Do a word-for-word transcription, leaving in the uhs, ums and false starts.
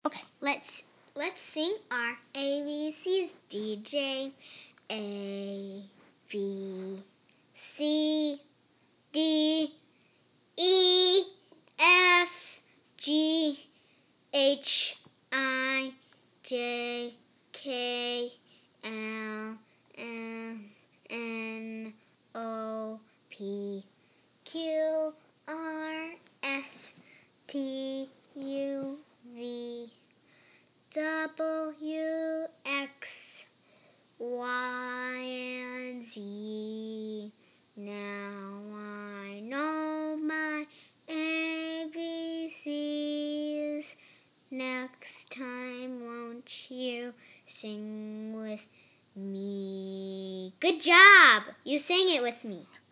Okay, let's let's sing our A B Cs. D J, A, B, C, D, E, F, G, H, I, J, K, L, M, N, O, P, Q, R, S, T, U, V, W, X, Y, and Z. Now I know my A B Cs. Next time, won't you sing with me? Good job! You sang it with me.